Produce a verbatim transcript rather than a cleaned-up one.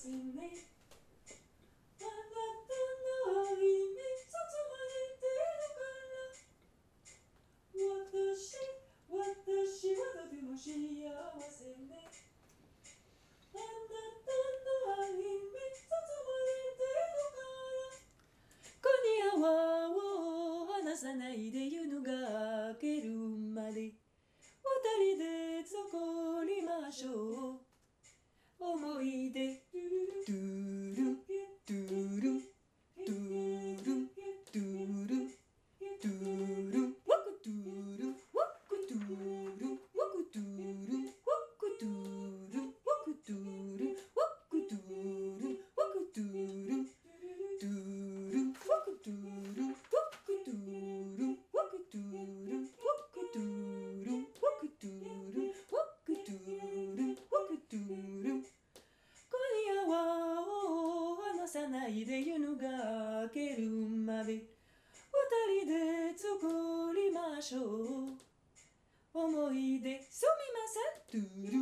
せね。あなたの愛に包まれてるから、私、私はとても幸せね。あなたの愛に包まれてるから、今夜は離さないで夜が明けるまで二人で残りましょう。思い出トゥルトゥルトゥルトゥルトゥルワクトゥルワクトゥルワクトゥルワクトゥルワクトゥルワクトゥルワクトゥルトゥルワクトゥルワクトゥルワクトゥルワクトゥルワクトゥルワクトゥルワクトゥル、今夜は離さないで夜が明けるまで二人で作りましょう。思い出すみませんトゥル